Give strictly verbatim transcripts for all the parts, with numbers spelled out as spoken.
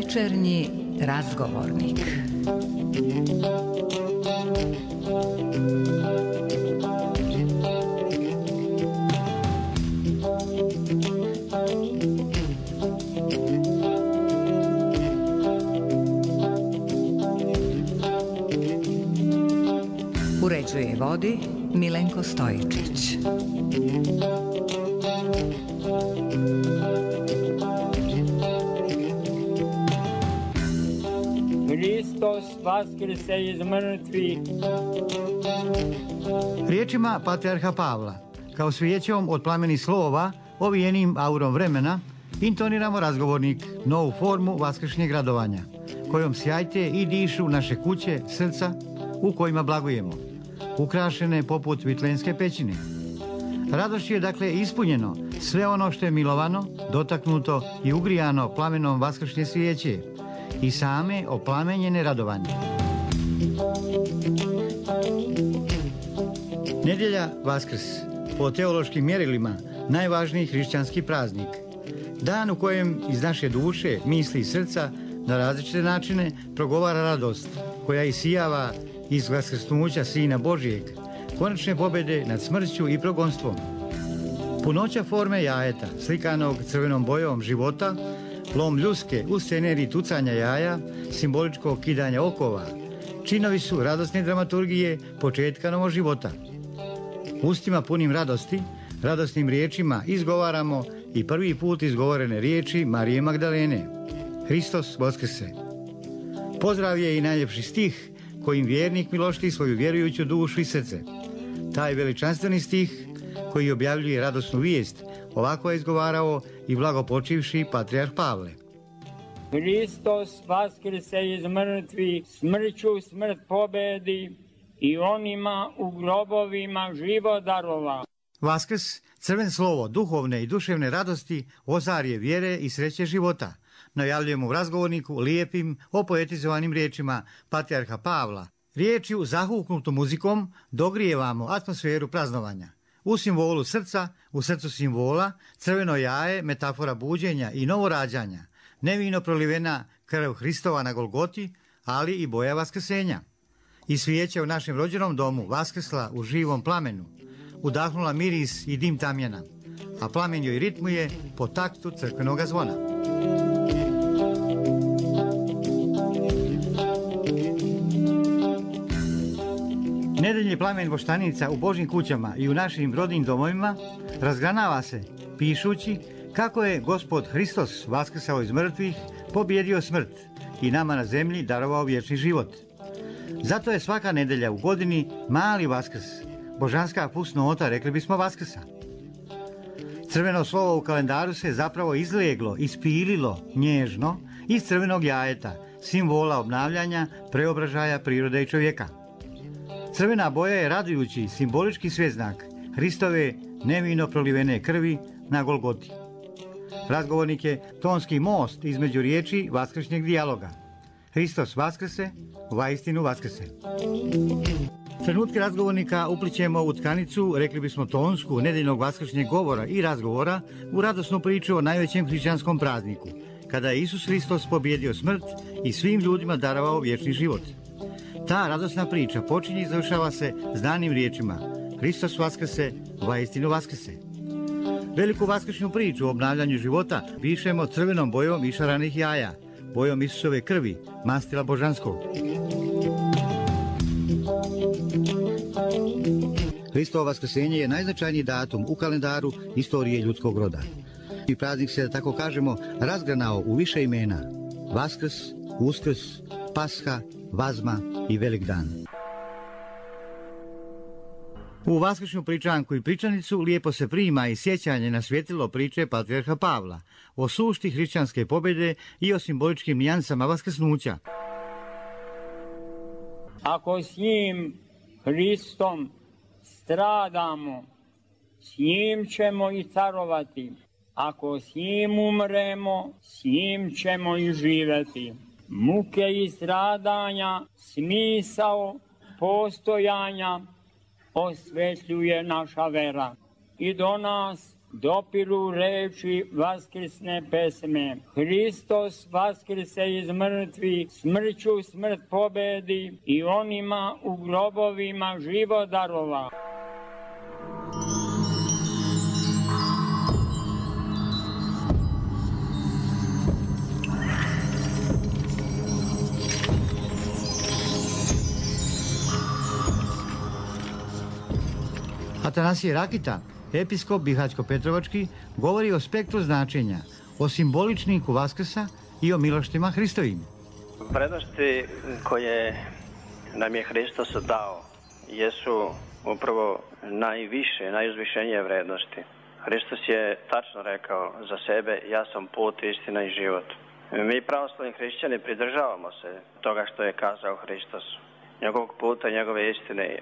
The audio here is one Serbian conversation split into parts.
Večernji razgovornik. Uređuje i vodi Milenko Stojičić. Hristos vaskrse iz mrtvih. Riječima patrijarha Pavla, kao svijećom od plamenih slova, ovijenim aurom vremena, intoniramo razgovornik, novu formu vaskršnjeg radovanja, kojom sjajte i dišu naše kuće, srca, u kojima blagujemo, ukrašene poput vitlenske pećine. Radošću je dakle ispunjeno sve ono što je milovano, dotaknuto i ugrijano plamenom vaskršnje svijeće i same oplamenjene radovanje. Nedjelja Vaskrs, po teološkim mjerilima najvažniji hrišćanski praznik. Dan u kojem iz naše duše, misli i srca na različite načine progovara radost koja isijava iz vaskrsnuća Sina Božijeg, konačne pobjede nad smrću i progonstvom. Punoća forme jajeta, slikanog crvenom bojom života, lom ljuske u sceneriji tucanja jaja, simboličkog kidanja okova, činovi su radosne dramaturgije početka novog života. Ustima punim radosti, radosnim riječima izgovaramo i prvi put izgovorene riječi Marije Magdalene. Hristos Voskrse. Pozdrav je i najljepši stih kojim vjernik milošti svoju vjerujuću dušu i srce. Taj veličanstveni stih koji objavljuje radosnu vijest, ovako je izgovarao i blagopočivši patrijarh Pavle. Hristos vaskrse iz mrtvih, smrću smrt pobedi i onima u grobovima život darova. Vaskrs, crven slovo duhovne i duševne radosti, ozarje vjere i sreće života. Najavljujemo u razgovorniku lijepim, opoetizovanim riječima patrijarha Pavla. Riječju zahuknutu muzikom dogrijevamo atmosferu praznovanja. U simbolu srca, u srcu simbola, crveno jaje, metafora buđenja i novorađanja, nevino prolivena krv Hristova na Golgoti, ali i boja vaskrsenja. I svijeća u našem rođenom domu vaskrsla u živom plamenu, udahnula miris i dim tamjana, a plamen joj ritmuje po taktu crkvenoga zvona. Nedeljni plamen voštanica u Božjim kućama i u našim rodnim domovima razgranava se pišući kako je Gospod Hristos vaskrsao iz mrtvih, pobjedio smrt i nama na zemlji darovao vječni život. Zato je svaka nedelja u godini mali Vaskrs, božanska fusnota, rekli bismo Vaskrsa. Crveno slovo u kalendaru se zapravo izleglo, ispililo nježno iz crvenog jajeta, simbola obnavljanja, preobražaja prirode i čovjeka. Crvena boja je radujući simbolički svjeznak Hristove nevino prolivene krvi na Golgoti. Razgovornik je tonski most između riječi vaskršnjeg dijaloga. Hristos vaskrse, vaistinu vaskrse. Trenutke razgovornika uplićemo u tkanicu, rekli bismo tonsku, nedeljnog vaskršnjeg govora i razgovora u radosnu priču o najvećem hrišćanskom prazniku, kada je Isus Hristos pobjedio smrt i svim ljudima darovao vječni život. Ta radosna priča počinje i završava se znanim riječima Hristos vaskrse, vaistinu vaskrse. Veliku vaskršnju priču o obnavljanju života pišemo crvenom bojom išaranih jaja, bojom Isusove krvi, mastila božanskog. Hristovo vaskrsenje je najznačajniji datum u kalendaru istorije ljudskog roda. I praznik se, da tako kažemo, razgranao u više imena: Vaskrs, Uskrs, Pasha, Vazma i Velik dan. U vaskršnju pričanku i pričanicu lijepo se prima i sjećanje na svjetilo priče patrijarha Pavla o sušti hrišćanske pobjede i o simboličkim nijansama vaskrsnuća. Ako s njim, Hristom, stradamo, s njim ćemo i carovati. Ako s njim umremo, s njim ćemo i živjeti. Muke i stradanja, smisao postojanja osvetljuje naša vera. I do nas dopiru reči vaskrsne pesme. Hristos vaskrse iz mrtvih, smrću smrt pobedi i onima u grobovima život darova. Atanasije Rakita, episkop Bihać-Petrovački, govori o spektru značenja, o simboličniku Vaskrsa i o miloštima Hristovim. Vrednosti koje nam je Hristos dao jesu upravo najviše, najuzvišenije vrednosti. Hristos je tačno rekao za sebe: ja sam put, istina i život. Mi pravoslavni hrišćani pridržavamo se toga što je kazao Hristos, njegovog puta, njegove istine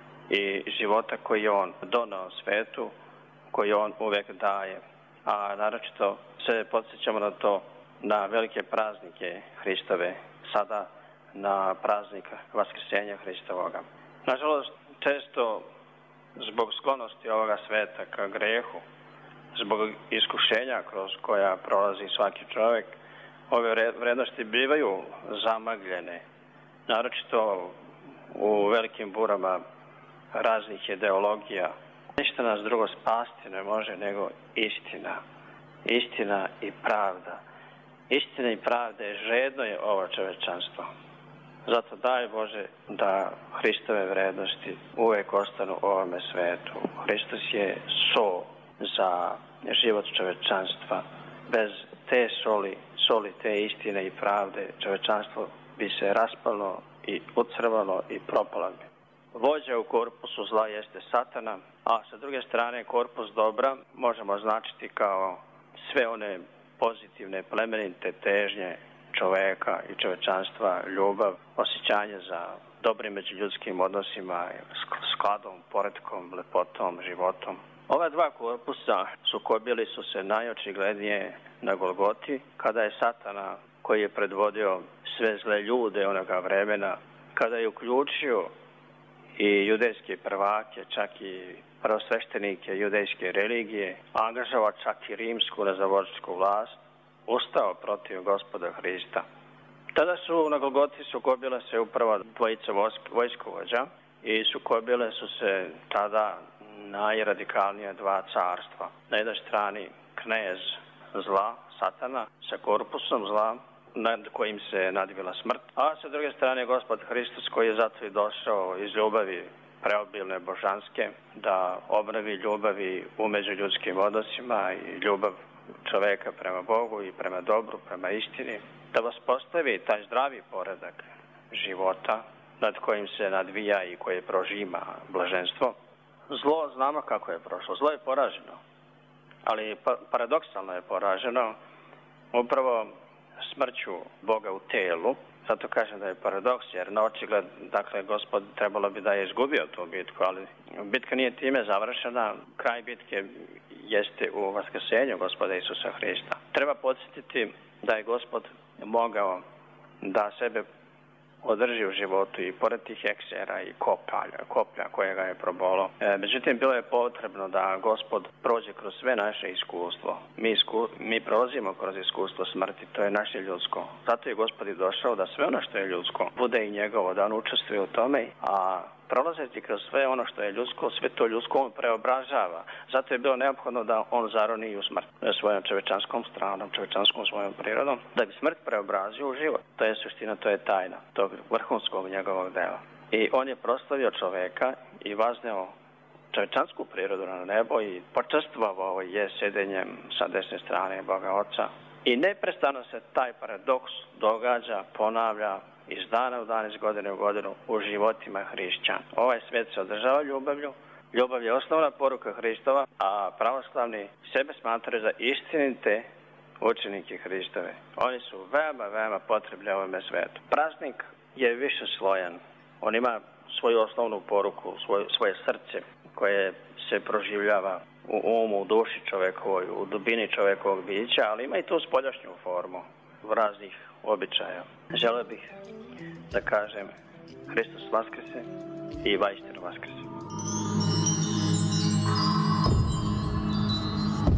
i života koji je on donao svetu, koji on uvek daje. A naročito se podsjećamo na to, na velike praznike Hristove, sada na praznik Vaskrsenja Hristovoga. Nažalost, često zbog sklonosti ovoga sveta ka grehu, zbog iskušenja kroz koja prolazi svaki čovjek, ove vrednosti bivaju zamagljene, naročito u velikim burama raznih ideologija. Ništa nas drugo spasti ne može nego istina. Istina i pravda. Istina i pravda je žedno je ovo čovečanstvo. Zato daj Bože da Hristove vrednosti uvek ostanu u ovome svetu. Hristos je so za život čovečanstva. Bez te soli, soli te istine i pravde, čovečanstvo bi se raspalo i ucrvalo i propalo bi. Vođa u korpusu zla jeste Satana, a sa druge strane korpus dobra možemo označiti kao sve one pozitivne, plemenite težnje čoveka i čovečanstva, ljubav, osjećanje za dobrim međuljudskim odnosima, skladom, poretkom, lepotom, životom. Ova dva korpusa sukobili su se najočiglednije na Golgoti, kada je Satana, koji je predvodio sve zle ljude onoga vremena, kada je uključio i judejske prvake, čak i prvosveštenike judejske religije, angažovao čak i rimsku nezavođsku vlast, ustao protiv Gospoda Hrista. Tada su na Golgoti sukobile se upravo dvojica vojskovođa i sukobile su se tada najradikalnije dva carstva. Na jednoj strani knez zla, Satana, sa korpusom zla, nad kojim se nadvila smrt, a sa druge strane Gospod Hristos, koji je zato i došao iz ljubavi preobilne božanske, da obnovi ljubavi u međuljudskim odnosima i ljubav čoveka prema Bogu i prema dobru, prema istini, da vas postavi taj zdravi poredak života nad kojim se nadvija i koje prožima blaženstvo. Zlo znamo kako je prošlo. Zlo je poraženo, ali paradoksalno je poraženo upravo smrću Boga u telu. Zato kažem da je paradoks, jer na očigled, dakle, Gospod trebalo bi da je izgubio tu bitku, ali bitka nije time završena. Kraj bitke jeste u vaskrsenju Gospoda Isusa Hrista. Treba podsjetiti da je Gospod mogao da sebe održi u životu i pored tih eksera i koplja, koplja koje ga je probolo. E, međutim, bilo je potrebno da Gospod prođe kroz sve naše iskustvo. Mi, isku, mi prolazimo kroz iskustvo smrti, to je naše ljudsko. Zato je Gospod i došao da sve ono što je ljudsko bude i njegovo, da on učestvuje u tome, a prolazeći kroz sve ono što je ljudsko, sve to ljudsko on preobražava. Zato je bilo neophodno da on zaroni u smrt svojom čovečanskom stranom, čovečanskom svojom prirodom, da bi smrt preobrazio u život. To je suština, to je tajna tog vrhunskog njegovog dela. I on je proslavio čoveka i vazneo čovečansku prirodu na nebo i počastvovao je sedenjem sa desne strane Boga Oca. I neprestano se taj paradoks događa, ponavlja iz dana u dan, iz godine u godinu u životima hrišćana. Ovaj svet se održava ljubavlju. Ljubav je osnovna poruka Hristova, a pravoslavni sebe smatraju za istinite učenike Hristove. Oni su veoma, veoma potrebni ovome svetu. Praznik je više slojan. On ima svoju osnovnu poruku, svoje, svoje srce koje se proživljava u umu, u duši čovekovoj, u dubini čovekovog bića, ali ima i tu spoljašnju formu raznih običaja. Želeo bih da kažem Hristos vaskrse i vaistinu vaskrse.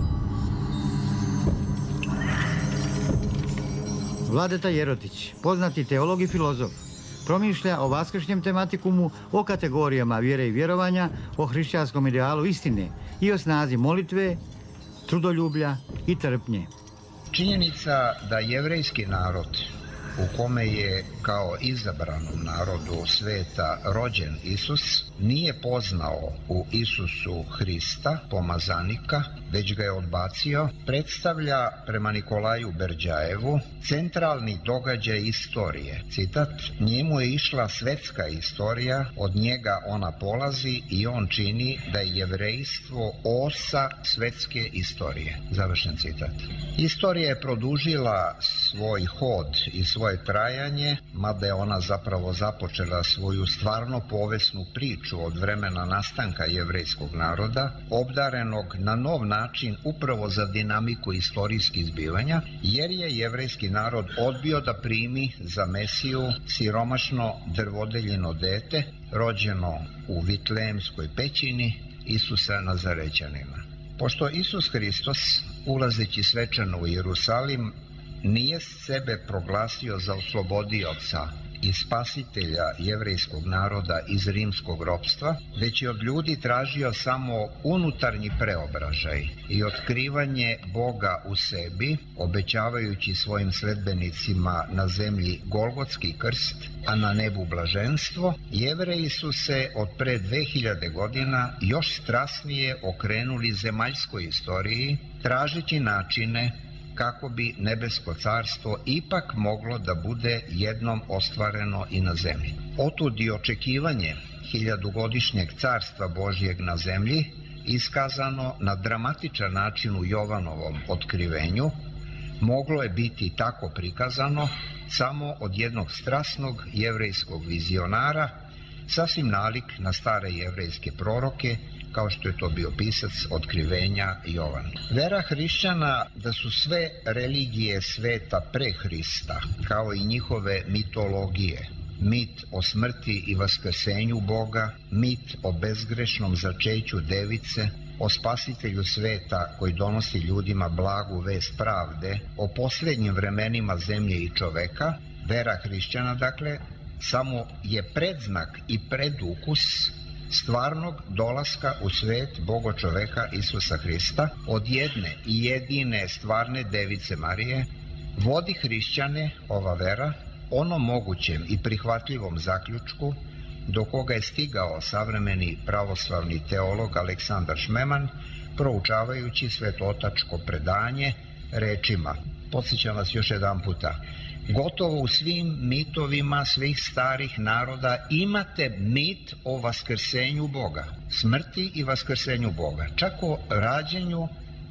Vladeta Jerotić, poznati teolog i filozof, promišlja o vaskršnjem tematikumu, o kategorijama vjere i vjerovanja, o hrišćanskom idealu istine i o snazi molitve, trudoljublja i trpnje. Činjenica da jevrejski narod, u kome je kao izabranom narodu sveta rođen Isus, nije poznao u Isusu Hrista, pomazanika, već ga je odbacio, predstavlja prema Nikolaju Berđajevu centralni događaj istorije. Citat: njemu je išla svetska istorija, od njega ona polazi i on čini da je jevrejstvo osa svetske istorije. Završen citat. Istorija je produžila svoj hod i svoje trajanje, mada je ona zapravo započela svoju stvarno povesnu priču od vremena nastanka jevrejskog naroda, obdarenog na nov način upravo za dinamiku istorijskih zbivanja, jer je jevrejski narod odbio da primi za Mesiju siromašno drvodeljino dete, rođeno u Vitlejemskoj pećini, Isusa Nazarećanina. Pošto Isus Hristos, ulazeći svečano u Jerusalim, nije sebe proglasio za oslobodioca i spasitelja jevrejskog naroda iz rimskog ropstva, već je od ljudi tražio samo unutarnji preobražaj i otkrivanje Boga u sebi, obećavajući svojim sledbenicima na zemlji Golgotski krst, a na nebu blaženstvo. Jevreji su se od pre dve hiljade godina još strasnije okrenuli zemaljskoj istoriji, tražeći načine kako bi nebesko carstvo ipak moglo da bude jednom ostvareno i na zemlji. Otud i očekivanje hiljadugodišnjeg carstva Božjeg na zemlji, iskazano na dramatičan način u Jovanovom otkrivenju, moglo je biti tako prikazano samo od jednog strasnog jevrejskog vizionara, sasvim nalik na stare jevrejske proroke, kao što je to bio pisac otkrivenja Jovan. Vera hrišćana da su sve religije sveta pre Hrista, kao i njihove mitologije, mit o smrti i vaskrsenju Boga, mit o bezgrešnom začeću device, o spasitelju sveta koji donosi ljudima blagu vest pravde, o posljednjim vremenima zemlje i čoveka, vera hrišćana, dakle, samo je predznak i predukus stvarnog dolaska u svet Boga čoveka Isusa Hrista, od jedne i jedine stvarne device Marije, vodi hrišćane ova vera onom mogućem i prihvatljivom zaključku do koga je stigao savremeni pravoslavni teolog Aleksandar Šmeman, proučavajući svetotačko predanje rečima. Podsjećam vas još jedan puta. Gotovo u svim mitovima svih starih naroda imate mit o vaskrsenju Boga, smrti i vaskrsenju Boga, čak o rađenju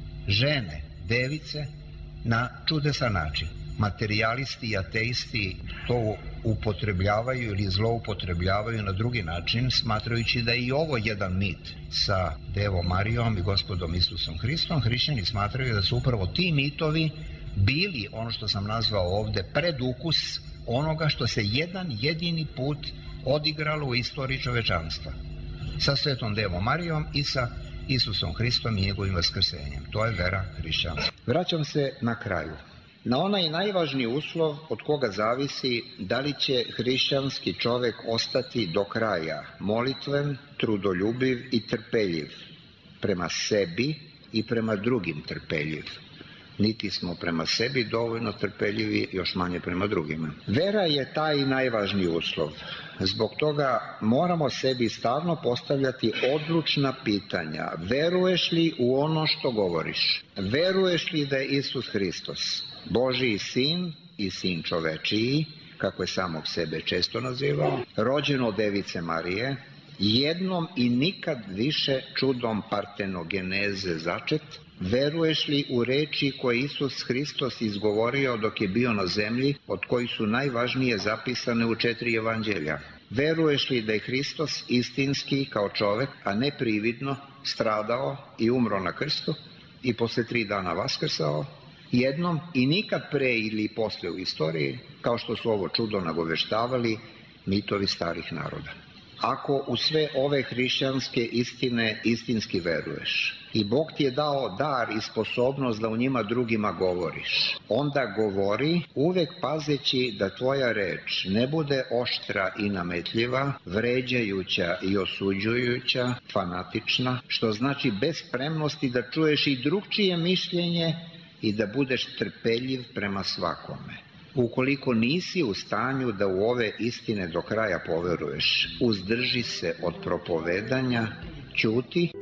žene, device, na čudesan način. Materijalisti i ateisti to upotrebljavaju ili zloupotrebljavaju na drugi način, smatrajući da je i ovo jedan mit sa Devom Marijom i Gospodom Isusom Hristom. Hrišćani smatraju da su upravo ti mitovi bili, ono što sam nazvao ovde, predukus onoga što se jedan jedini put odigralo u istoriji čovečanstva. Sa Svetom Devom Marijom i sa Isusom Hristom i njegovim vaskrsenjem. To je vera hrišćanstva. Vraćam se na kraju na onaj najvažniji uslov od koga zavisi da li će hrišćanski čovek ostati do kraja molitven, trudoljubiv i trpeljiv, prema sebi i prema drugim trpeljiv. Niti smo prema sebi dovoljno trpeljivi, još manje prema drugima. Vera je taj najvažniji uslov. Zbog toga moramo sebi stalno postavljati odlučna pitanja. Veruješ li u ono što govoriš? Veruješ li da je Isus Hristos Božiji sin i sin čovečiji, kako je samog sebe često nazivao, rođen od Device Marije, jednom i nikad više čudom partenogeneze začet? Veruješ li u reči koje Isus Hristos izgovorio dok je bio na zemlji, od kojih su najvažnije zapisane u četiri evanđelja? Veruješ li da je Hristos istinski kao čovek, a ne prividno, stradao i umro na krstu i posle tri dana vaskrsao, jednom i nikad pre ili posle u istoriji, kao što su ovo čudo nagoveštavali mitovi starih naroda? ako u sve ove hrišćanske istine istinski veruješ i Bog ti je dao dar i sposobnost da u njima drugima govoriš, onda govori uvek pazeći da tvoja reč ne bude oštra i nametljiva, vređajuća i osuđujuća, fanatična, što znači bez spremnosti da čuješ i drugčije mišljenje i da budeš trpeljiv prema svakome. Ukoliko nisi u stanju da u ove istine do kraja poveruješ, uzdrži se od propovedanja, ćuti.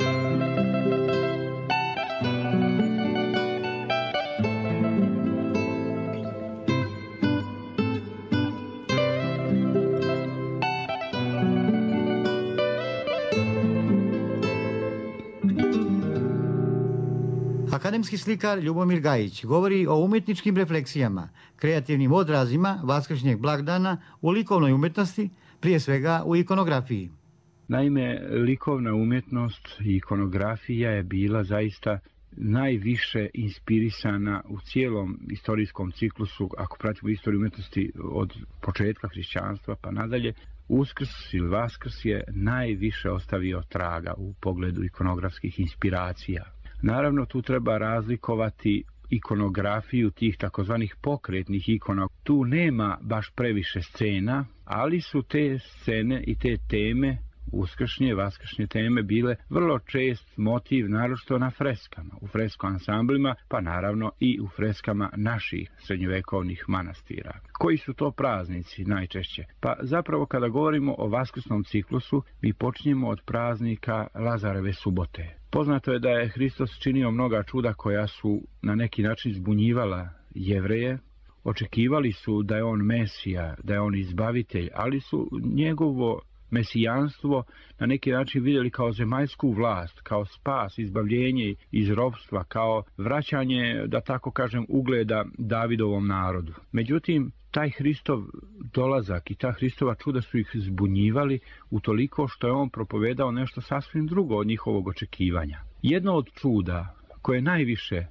Akademski slikar Ljubomir Gajić govori o umjetničkim refleksijama, kreativnim odrazima vaskršnjeg blagdana u likovnoj umjetnosti, prije svega u ikonografiji. Naime, likovna umjetnost i ikonografija je bila zaista najviše inspirisana u cijelom istorijskom ciklusu, ako pratimo istoriju umjetnosti od početka hrišćanstva pa nadalje. Uskrs ili Vaskrs je najviše ostavio traga u pogledu ikonografskih inspiracija. Naravno, tu treba razlikovati ikonografiju tih takozvanih pokretnih ikona. Tu nema baš previše scena, ali su te scene i te teme, uskršnje, vaskršnje teme, bile vrlo čest motiv, naročito na freskama, u fresko ansamblima, pa naravno i u freskama naših srednjovekovnih manastira. Koji su to praznici najčešće? Pa zapravo kada govorimo o vaskrsnom ciklusu, mi počinjemo od praznika Lazareve subote. Poznato je da je Hristos činio mnoga čuda koja su na neki način zbunjivala Jevreje. Očekivali su da je on Mesija, da je on izbavitelj, ali su njegovo mesijanstvo na neki način vidjeli kao zemaljsku vlast, kao spas, izbavljenje iz ropstva, kao vraćanje, da tako kažem, ugleda Davidovom narodu. Međutim, taj Hristov dolazak i ta Hristova čuda su ih zbunjivali utoliko što je on propovedao nešto sasvim drugo od njihovog očekivanja. Jedno od čuda koje najviše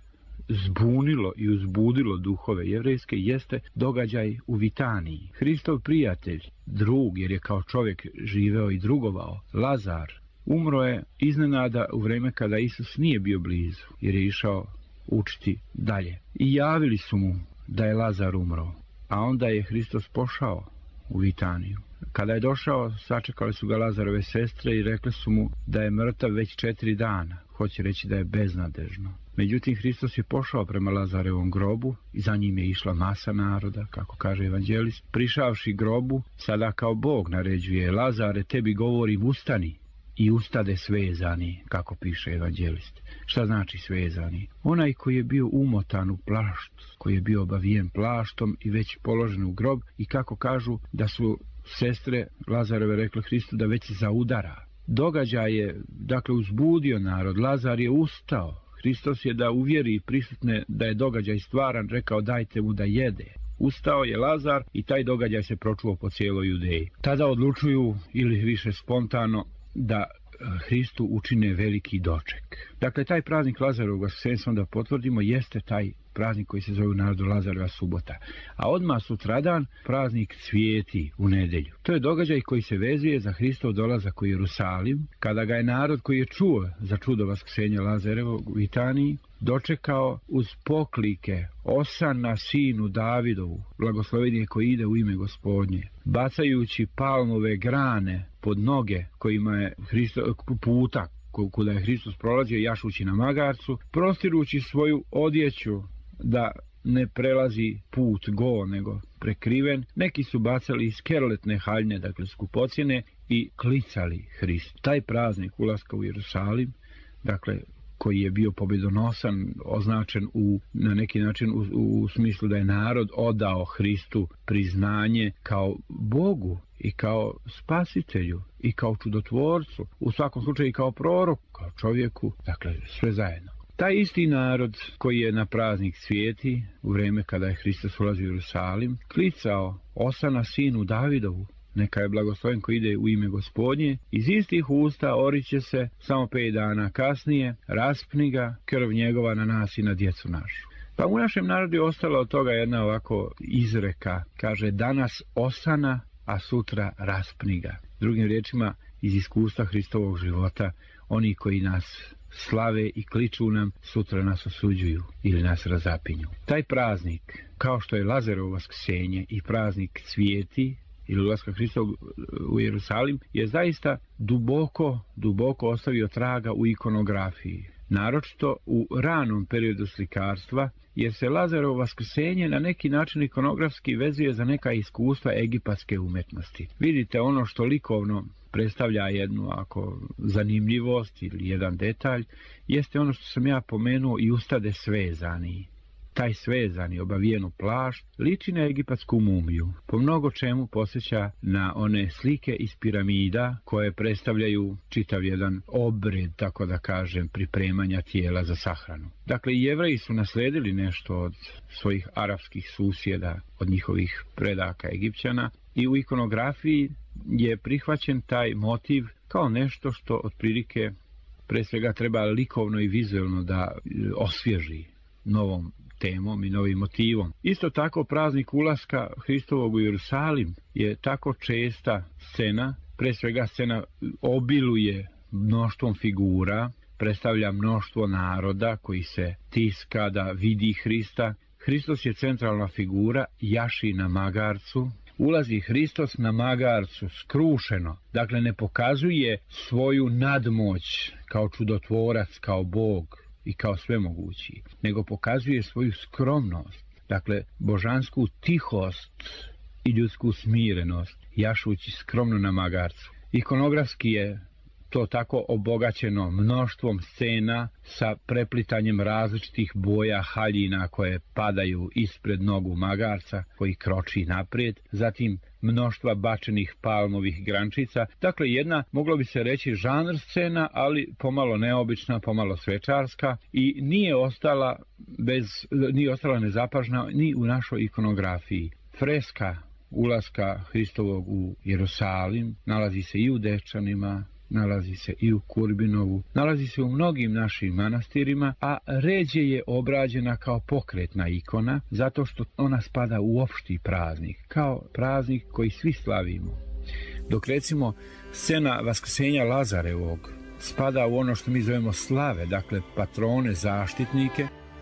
zbunilo i uzbudilo duhove jevrejske jeste događaj u Vitaniji. Hristov prijatelj, drug, jer je kao čovjek živeo i drugovao, Lazar, umro je iznenada u vrijeme kada Isus nije bio blizu, jer je išao učiti dalje. I javili su mu da je Lazar umro, a onda je Hristos pošao u Vitaniju. Kada je došao, sačekali su ga Lazarove sestre i rekli su mu da je mrtav već četiri dana. Hoće reći da je beznadežno. Međutim, Hristos je pošao prema Lazarevom grobu i za njim je išla masa naroda, kako kaže evanđelist. Prišavši grobu, sada kao Bog naređuje: Lazare, tebi govorim, ustani. I ustade svezani, kako piše evanđelist. Šta znači svezani? Onaj koji je bio umotan u plašt, koji je bio obavijen plaštom i već položen u grob, i kako kažu da su sestre Lazareve rekle Hristu da već zaudara. Događaj je, dakle, uzbudio narod. Lazar je ustao. Hristos je, da uvjeri prisutne da je događaj stvaran, rekao: dajte mu da jede. Ustao je Lazar i taj događaj se pročuo po cijeloj Judeji. Tada odlučuju, ili više spontano, da Hristu učine veliki doček. Dakle, taj praznik Lazarovog vaskrsenstva, da potvrdimo, jeste taj praznik koji se zove u narodu Lazareva subota. A odmah sutradan praznik Cvijeti u nedjelju. To je događaj koji se vezuje za Hristov dolazak u Jerusalim, kada ga je narod koji je čuo za čudo vaskrsenja Lazarevog u Vitaniji dočekao uz poklike: Osana sinu Davidovu, blagosloven je koji ide u ime Gospodnje, bacajući palmove grane pod noge kojima je Hristo, puta kuda je Hristos prolazio, jašući na magarcu, prostirući svoju odjeću da ne prelazi put go, nego prekriven. Neki su bacali skerletne haljne, dakle skupocjene, i klicali Hrist. Taj praznik ulaska u Jerusalim, dakle, koji je bio pobjedonosan, označen u, na neki način u, u smislu da je narod odao Hristu priznanje kao Bogu i kao spasitelju i kao čudotvorcu, u svakom slučaju i kao proroku, kao čovjeku, dakle sve zajedno. Taj isti narod koji je na praznik Cvijeti, u vrijeme kada je Hristos ulazio u Jerusalim, klicao: Osana sinu Davidovu, neka je blagosloven koji ide u ime Gospodnje, iz istih usta oriće se samo pet dana kasnije: raspni ga, krv njegova na nas i na djecu našu. Pa u našem narodu je ostala od toga jedna ovako izreka, kaže: danas osana, a sutra raspni ga. Drugim riječima, iz iskustva Hristovog života, oni koji nas slave i kliču nam, sutra nas osuđuju ili nas razapinju. Taj praznik, kao što je Lazarovo vaskrsenje i praznik svijeti ili ulaska Hristovog u Jerusalim, je zaista duboko, duboko ostavio traga u ikonografiji. Naročito u ranom periodu slikarstva, jer se Lazarovo vaskrsenje na neki način ikonografski vezuje za neka iskustva egipatske umetnosti. Vidite, ono što likovno predstavlja jednu ako zanimljivost ili jedan detalj, jeste ono što sam ja pomenuo i ustade svezani. Taj svezani, obavijenu plašt, liči na egipatsku mumiju. Po mnogo čemu posjeća na one slike iz piramida koje predstavljaju čitav jedan obred, tako da kažem, pripremanja tijela za sahranu. Dakle, i Jevreji su nasledili nešto od svojih arapskih susjeda, od njihovih predaka Egipćana, i u ikonografiji je prihvaćen taj motiv kao nešto što otprilike pre svega treba likovno i vizualno da osvježi novom temom i novim motivom. Isto tako, praznik ulaska Hristovog u Jerusalim je tako česta scena, pre svega scena obiluje mnoštvom figura, predstavlja mnoštvo naroda koji se tiska da vidi Hrista. Hristos je centralna figura, jaši na magarcu. Ulazi Hristos na magarcu skrušeno, dakle ne pokazuje svoju nadmoć kao čudotvorac, kao Bog i kao svemogući, nego pokazuje svoju skromnost, dakle božansku tihost i ljudsku smirenost, jašući skromno na magarcu. Ikonografski je to tako obogaćeno mnoštvom scena sa preplitanjem različitih boja haljina koje padaju ispred nogu magarca koji kroči naprijed, zatim mnoštva bačenih palmovih grančica. Dakle, jedna, moglo bi se reći, žanr scena, ali pomalo neobična, pomalo svečarska i nije ostala, bez, nije ostala nezapažena ni u našoj ikonografiji. Freska ulaska Hristovog u Jerusalim nalazi se i u Dečanima, nalazi se i u Kurbinovu, nalazi se u mnogim našim manastirima, a ređe je obrađena kao pokretna ikona, zato što ona spada u opšti praznik, kao praznik koji svi slavimo. Dok recimo scena vaskrsenja Lazarevog spada u ono što mi zovemo slave, dakle patrone, zaštitnike.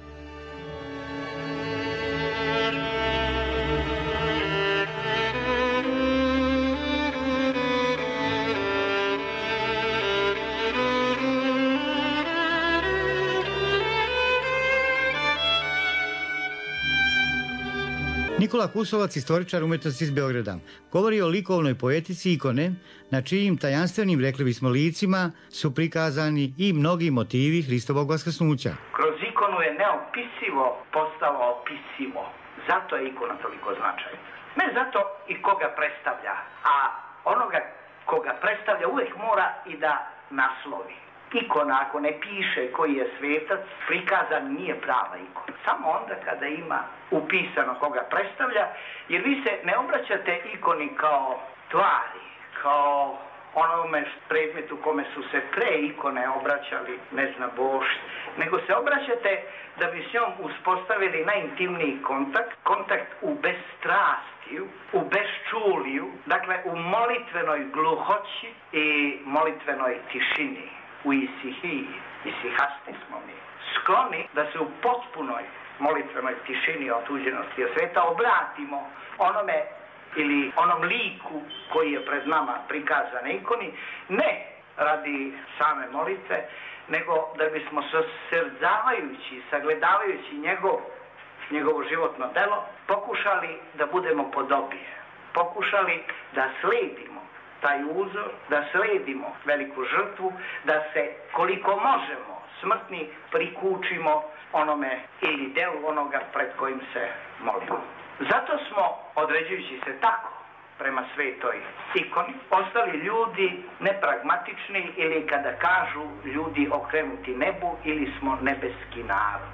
Nikola Kusovac, istoričar umjetnosti iz Beograda, govori o likovnoj poetici ikone, na čijim tajanstvenim, rekli bismo, licima su prikazani i mnogi motivi Hristovog vaskrsnuća. Kroz ikonu je neopisivo postalo opisivo. Zato je ikona toliko značajna. Ne zato i koga predstavlja, a onoga koga predstavlja uvijek mora i da naslovi. Ikona, ako ne piše koji je svetac, prikazan nije prava ikona. Samo onda kada ima upisano koga predstavlja, jer vi se ne obraćate ikoni kao tvari, kao onome predmetu kome su se pre ikone obraćali, ne zna bošt, nego se obraćate da bi s njom uspostavili najintimniji kontakt, kontakt u bezstrastiju, u bezčuliju, dakle u molitvenoj gluhoći i molitvenoj tišini. U isihiji, isihasti smo mi, skloni da se u potpunoj molitvenoj tišini otuđenosti od sveta obratimo onome ili onom liku koji je pred nama prikazan na ikoni, ne radi same molitve, nego da bismo srdzavajući, sagledavajući njegov, njegovo životno delo, pokušali da budemo podobije, pokušali da sledimo taj uzor, da sledimo veliku žrtvu, da se koliko možemo smrtni prikučimo onome ili delu onoga pred kojim se molimo. Zato smo, određujući se tako prema svetoj ikoni, ostali ljudi nepragmatični ili kada kažu ljudi okrenuti nebu ili smo nebeski narod.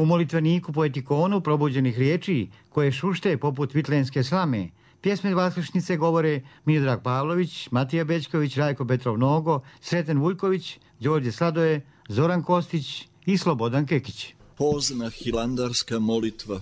U molitveniku po etikonu probuđenih riječi, koje šušte poput vitlenske slame, pjesme Vaskršnjice govore Miodrag Pavlović, Matija Bećković, Rajko Petrov Nogo, Sreten Vuljković, Đorđe Sladoje, Zoran Kostić i Slobodan Kekić. Pozna hilandarska molitva.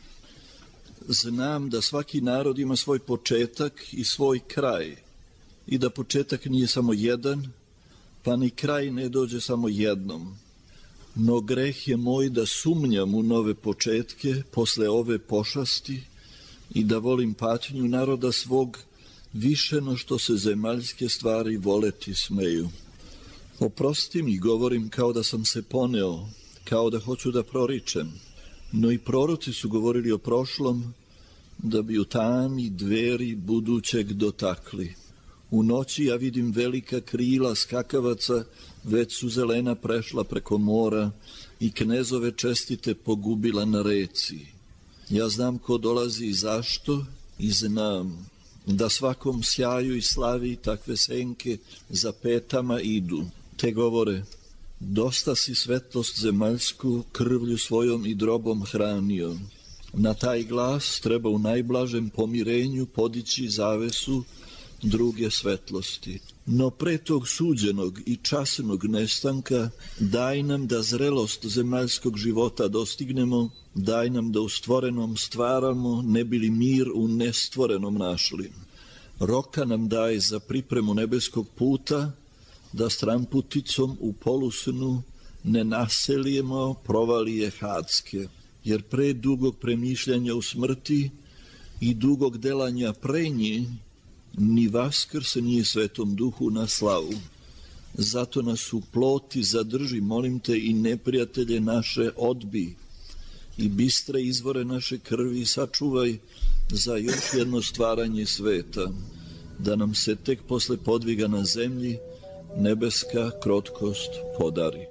Znam da svaki narod ima svoj početak i svoj kraj i da početak nije samo jedan, pa ni kraj ne dođe samo jednom. No greh je moj da sumnjam u nove početke posle ove pošasti i da volim patnju naroda svog više no što se zemaljske stvari voleti smeju. Oprosti mi, govorim kao da sam se poneo, kao da hoću da proričem, no i proroci su govorili o prošlom, da bi u tami dveri budućeg dotakli. U noći ja vidim velika krila skakavaca, već su zelena prešla preko mora i knezove čestite pogubila na reci. Ja znam ko dolazi i zašto i znam da svakom sjaju i slavi takve senke za petama idu. Te govore, dosta si svetlost zemaljsku krvlju svojom i drobom hranio. Na taj glas treba u najblažem pomirenju podići zavesu druge svetlosti. No pre tog suđenog i časnog nestanka daj nam da zrelost zemaljskog života dostignemo, daj nam da u stvorenom stvaramo, ne bili mir u nestvorenom našli. Roka nam daj za pripremu nebeskog puta, da stramputicom u polusnu ne naselijemo provalije hadske, jer pre dugog premišljanja u smrti i dugog delanja pre nje, ni Vaskrs nije Svetom Duhu na slavu. Zato nas u ploti zadrži, molim te, i neprijatelje naše odbi i bistre izvore naše krvi sačuvaj za još jedno stvaranje sveta, da nam se tek posle podviga na zemlji nebeska krotkost podari.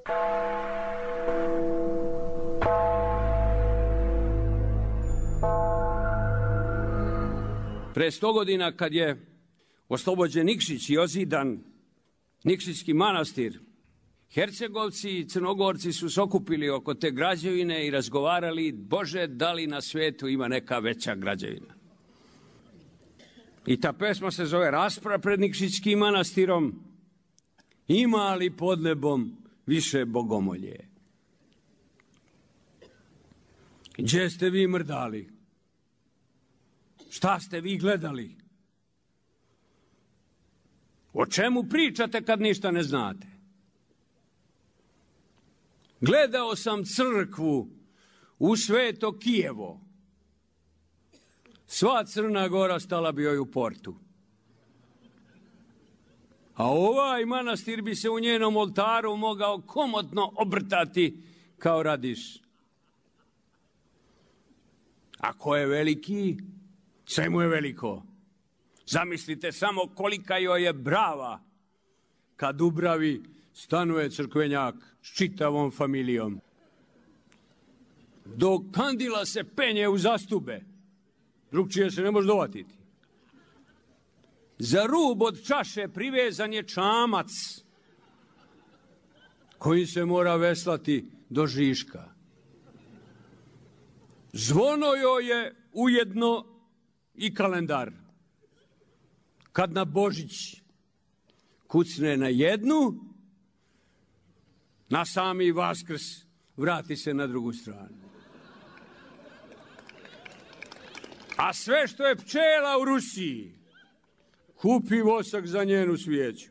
Pre sto godina kad je oslobođen Nikšić i ozidan Nikšićki manastir, Hercegovci i Crnogorci su se okupili oko te građevine i razgovarali, Bože, da li na svijetu ima neka veća građevina. I ta pesma se zove Rasprava pred Nikšićkim manastirom, ima li pod nebom više bogomolje? Gdje ste vi mrdali? Šta ste vi gledali? O čemu pričate kad ništa ne znate? Gledao sam crkvu u Sveto Kijevo. Sva Crna Gora stala bi joj u portu. A ovaj manastir bi se u njenom oltaru mogao komotno obrtati kao radiš. A ko je veliki, sve mu je veliko. Zamislite samo kolika joj je brava kad u bravi stanuje crkvenjak s čitavom familijom. Dok kandila se penje u zastube, drugčije se ne može dovatiti. Za rub od čaše privezan je čamac koji se mora veslati do Žiška. Zvono joj je ujedno i kalendar. Kad na Božić kucne na jednu, na sami Vaskrs vrati se na drugu stranu. A sve što je pčela u Rusiji, kupi vosak za njenu svijeću.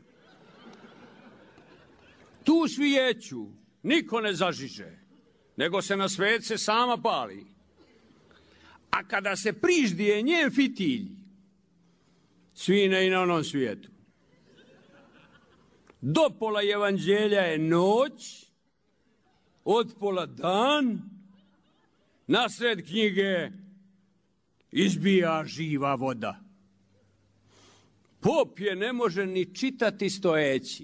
Tu svijeću niko ne zažiže, nego se na svece sama pali. A kada se priždije njen fitilj, svine i na onom svijetu. Do pola evanđelja je noć, od pola dan, nasred knjige izbija živa voda. Pop je ne može ni čitati stojeći,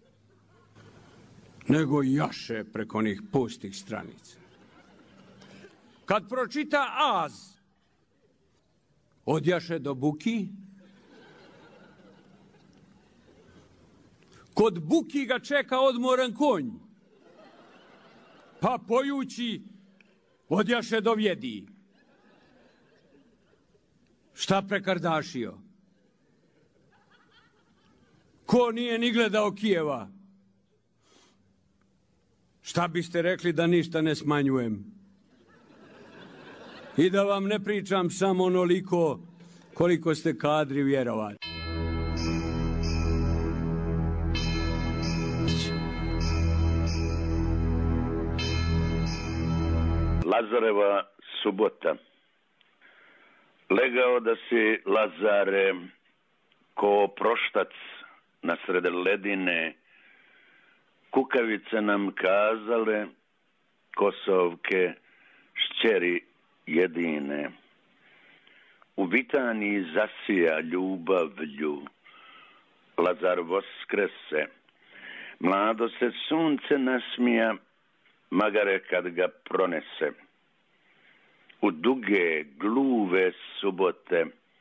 nego jaše preko onih pustih stranica. Kad pročita Az, odjaše do Buki, kod Buki ga čeka odmoran konj, pa pojući Odjaše do vjedi. Šta prekardašio? Ko nije ni gledao Kijeva? Šta biste rekli da ništa ne smanjujem? I da vam ne pričam samo onoliko koliko ste kadri vjerovati. Lazareva subota. Legao da si, Lazare, ko proštac nasred ledine, kukavice nam kazale, Kosovke, šćeri jedine. U Vitaniji zasija ljubavlju, Lazar voskrese, mlado se sunce nasmija, magare kad ga pronese. U duge, gluve subote,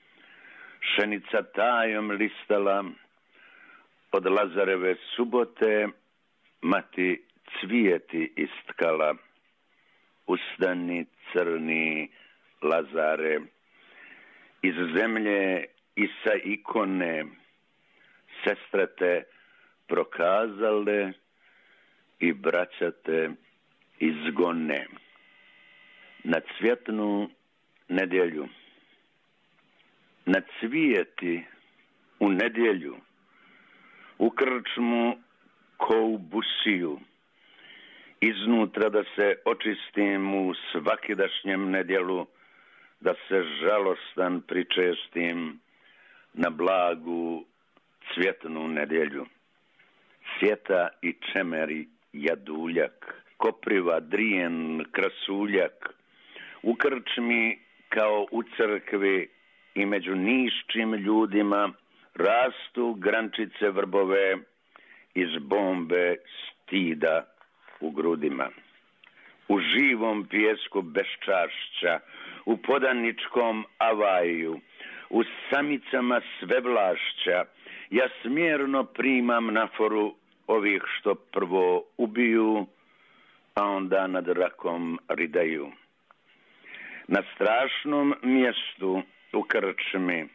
šenica tajom listala, od Lazareve subote, mati cvijeti istkala. Ustani crni, Lazare, iz zemlje i sa ikone, sestre te prokazale i braća te izgone. Na cvjetnu nedjelju, na cvijeti u nedjelju, u krčmu ko u busiju, iznutra da se očistim u svakidašnjem nedjelu, da se žalostan pričestim na blagu cvjetnu nedjelju. Sjeta i čemeri jaduljak, kopriva, drijen, krasuljak, u krčmi kao u crkvi i među nišćim ljudima rastu grančice vrbove iz bombe stida u grudima. U živom pijesku beščašća, u podaničkom avaju, u samicama svevlašća, ja smjerno primam naforu ovih što prvo ubiju, a onda nad rakom ridaju. Na strašnom mjestu u krčmi,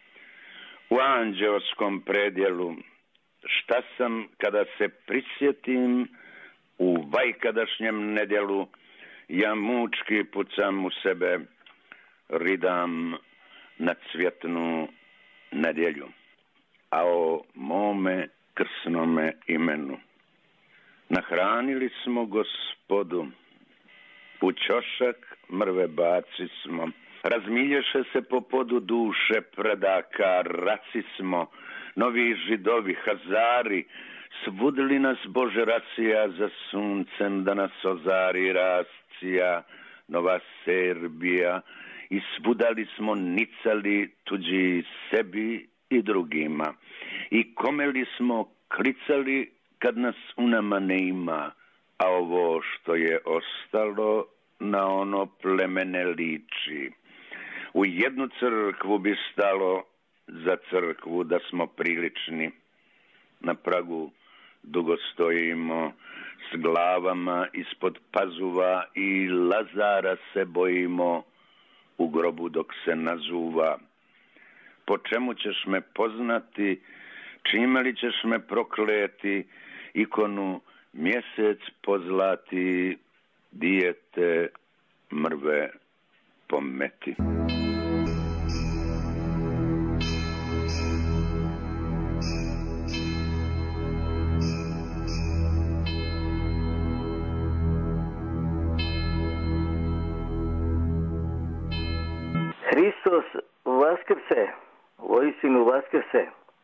u anđeoskom predjelu, šta sam kada se prisjetim u vajkadašnjem nedjelu, ja mučki pucam u sebe, ridam na cvjetnu nedjelju. A o mome krsnome imenu nahranili smo Gospodu, u ćošak mrve baci smo, razmilješe se po podu duše predaka, raci smo, novi židovi, Hazari, svudli nas Bože rasija za suncem da nas ozari rascija, Nova Serbija, i svudali smo nicali tuđi sebi i drugima, i komeli smo klicali kad nas u nama ne ima, a ovo što je ostalo na ono plemene liči. U jednu crkvu bi stalo za crkvu da smo prilični. Na pragu dugo stojimo s glavama ispod pazuva i Lazara se bojimo u grobu dok se nazuva. Po čemu ćeš me poznati, čime li ćeš me prokleti, ikonu mjesec pozlati, dijete mrve pometi. Hristos vaskrse, voistinu vaskrse.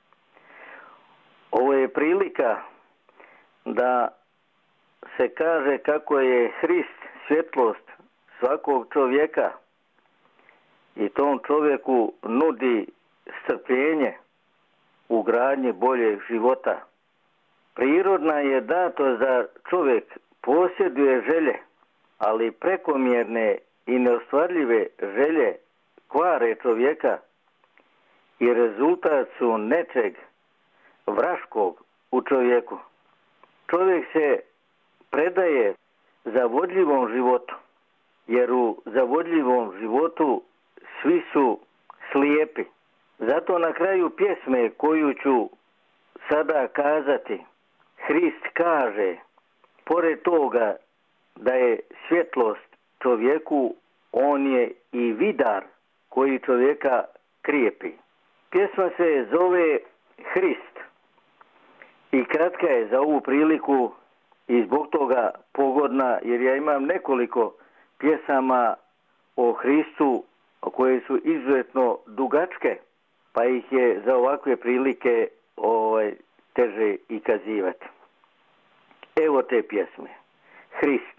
Ovo je prilika da se kaže kako je Hrist svjetlost svakog čovjeka i tom čovjeku nudi strpljenje u gradnji boljeg života. Prirodna je dato da čovjek posjeduje želje, ali prekomjerne i neostvarljive želje kvare čovjeka i rezultat su nečeg vraškog u čovjeku. Čovjek se predaje za vodljivom životu, jer u zavodljivom životu svi su slijepi. Zato na kraju pjesme koju ću sada kazati, Hrist kaže, pored toga da je svjetlost čovjeku, on je i vidar koji čovjeka krijepi. Pjesma se zove Hrist i kratka je za ovu priliku i zbog toga pogodna, jer ja imam nekoliko pjesama o Hristu koje su izuzetno dugačke, pa ih je za ovakve prilike ovaj, teže i kazivati. Evo te pjesme. Hrist.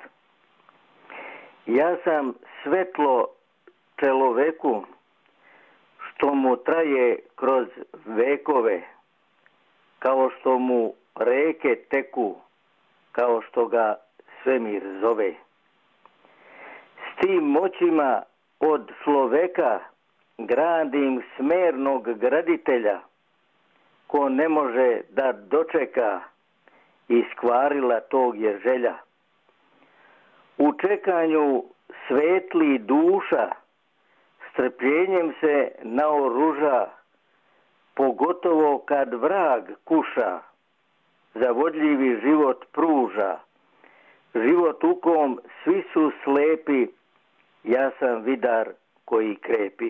Ja sam svetlo čeloveku, što mu traje kroz vekove, kao što mu reke teku, kao što ga svemir zove. S tim moćima od sloveka gradim smernog graditelja, ko ne može da dočeka, iskvarila tog je želja. U čekanju svetli duša, strpljenjem se naoruža, pogotovo kad vrag kuša, zavodljivi život pruža. Život u kom svi su slepi, ja sam vidar koji krepi.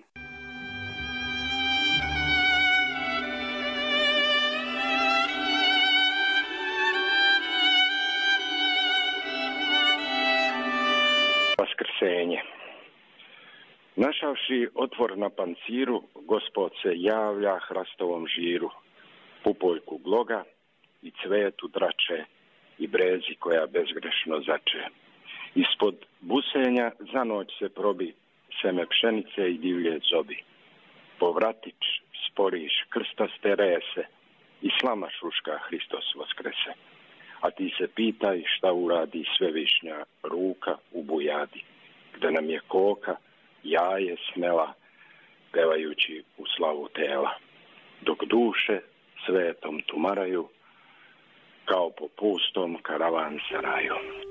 Vaskrsenje. Našavši otvor na panciru, Gospod se javlja hrastovom žiru, pupoljku gloga i cvetu drače i brezi koja bezgrešno zače. Ispod busenja za noć se probi seme pšenice i divlje zobi. Povratić sporiš krstaste rese i slama šuška Hristos vaskrese. A ti se pitaj šta uradi svevišnja ruka u bujadi, gde nam je koka jaje smela, pevajući u slavu tela, dok duše svetom tumaraju, kao po pustom karavansaraju.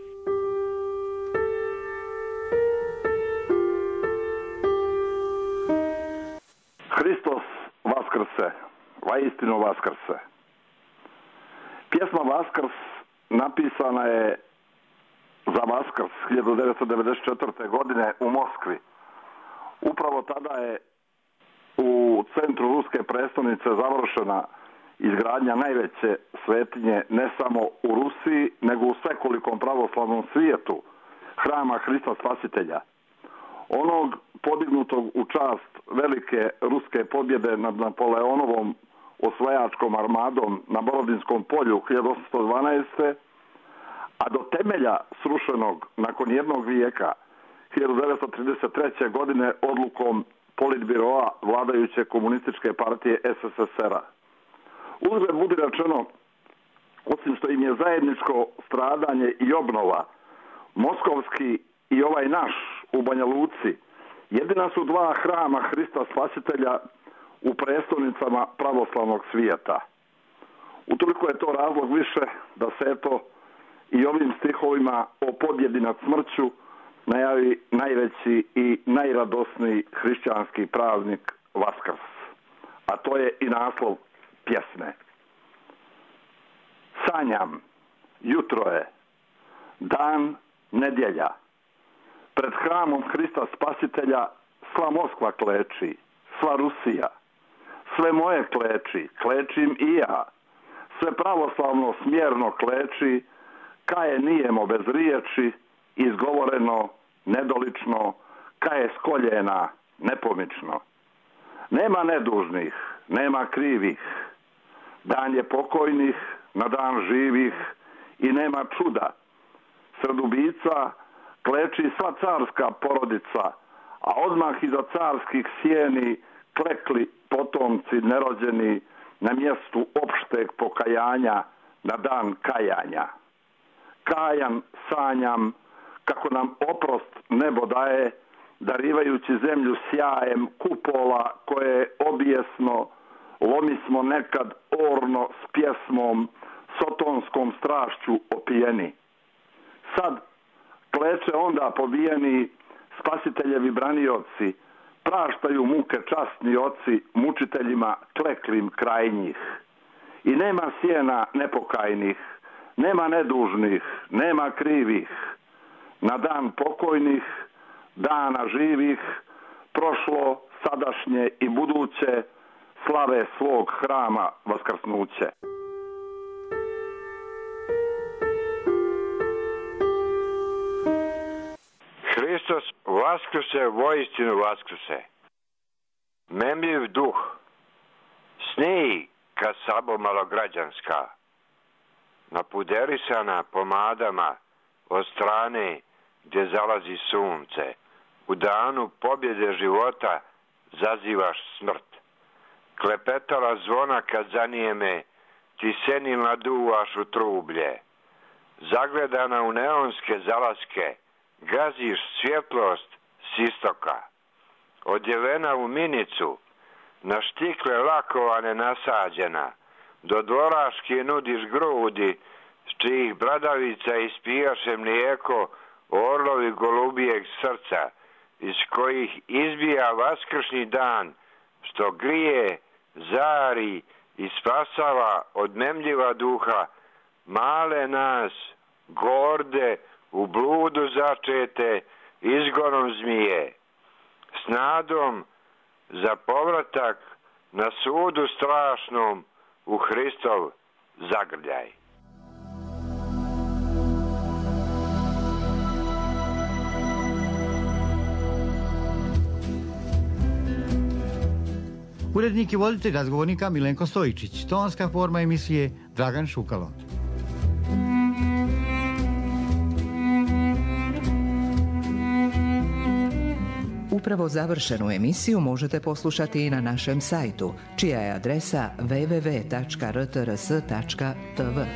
Hristos vaskrse, vaistinu vaskrse. Pjesma Vaskrs napisana je za Vaskrs hiljadu devetsto devedeset četvrte. godine u Moskvi. Upravo tada je u centru ruske prestolnice završena izgradnja najveće svetinje ne samo u Rusiji, nego u svekolikom pravoslavnom svijetu, hrama Hrista Spasitelja. Onog podignutog u čast velike ruske pobjede nad Napoleonovom osvajačkom armadom na Borodinskom polju hiljadu osamsto dvanaeste. a do temelja srušenog nakon jednog vijeka hiljadu devetsto trideset treće. godine odlukom politbiroa vladajuće komunističke partije es es es er a. Uzgled budi rečeno, osim što im je zajedničko stradanje i obnova, moskovski i ovaj naš u Banja Luci, jedina su dva hrama Hrista Spasitelja u prestolnicama pravoslavnog svijeta. Utoliko je to razlog više da se eto i ovim stihovima o pobjedi nad smrću najavi najveći i najradosniji hrišćanski praznik Vaskrs. A to je i naslov pjesme. Sanjam, jutro je, dan nedjelja. Pred hramom Hrista Spasitelja sva Moskva kleči, sva Rusija. Sve moje kleči, klečim i ja. Sve pravoslavno smjerno kleči, kaje nijemo bez riječi, izgovoreno, nedolično, kaje s koljena, nepomično. Nema nedužnih, nema krivih, dan je pokojnih, na dan živih i nema čuda. Sred ubica kleči sva carska porodica, a odmah iza carskih sjeni klekli potomci nerođeni na mjestu opšteg pokajanja na dan kajanja. Kajan sanjam kako nam oprost nebo daje, darivajući zemlju sjajem kupola koje obijesno lomismo nekad orno s pjesmom, sotonskom strašću opijeni. Sad kleče onda pobijeni spasiteljevi branioci, praštaju muke časni oci mučiteljima kleklim kraj njih. I nema sjena nepokajnih, nema nedužnih, nema krivih. Na dan pokojnih, dana živih, prošlo, sadašnje i buduće, slave svog hrama vaskrsnuće. Hristos vaskrse, voistinu vaskrse. Memljiv duh, sniji kad sabo malograđanska, napuderisana pomadama od strane gdje zalazi sunce, u danu pobjede života zazivaš smrt. Klepetala zvona kad zanijeme, ti senilna duvaš u trublje. Zagledana u neonske zalaske, gaziš svjetlost s istoka. Odjevena u minicu, na štikle lakovane nasađena, do dvoraški nudiš grudi, s čijih bradavica ispijaše mlijeko orlovi golubijeg srca, iz kojih izbija vaskršnji dan, što grije, zari i spasava od memljiva duha male nas, gorde, u bludu začete, izgonom zmije, s nadom za povratak na sudu strašnom u Hristov zagrljaj. Urednik i voditelj razgovornika Milenko Stojičić, tonska forma emisije Dragan Šukalo. Upravo završenu emisiju možete poslušati i na našem sajtu, čija je adresa w w w tačka r t r s tačka t v.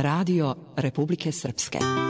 Radio Republike Srpske.